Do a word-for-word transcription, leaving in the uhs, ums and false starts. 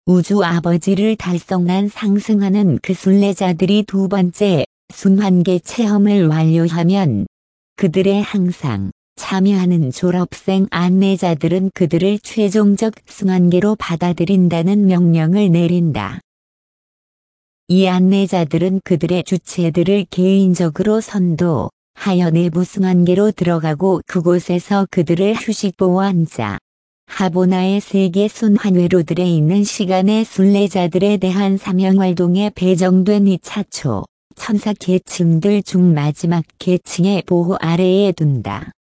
우주 아버지를 달성한 상승하는 그 순례자들이 두 번째 순환계 체험을 완료하면 그들의 항상 참여하는 졸업생 안내자들은 그들을 최종적 순환계로 받아들인다는 명령을 내린다. 이 안내자들은 그들의 주체들을 개인적으로 선도하여 내부 순환계로 들어가고 그곳에서 그들을 휴식보호한자, 하보나의 세계 순환회로들에 있는 시간의 순례자들에 대한 사명활동에 배정된 이 차초 천사 계층들 중 마지막 계층의 보호 아래에 둔다.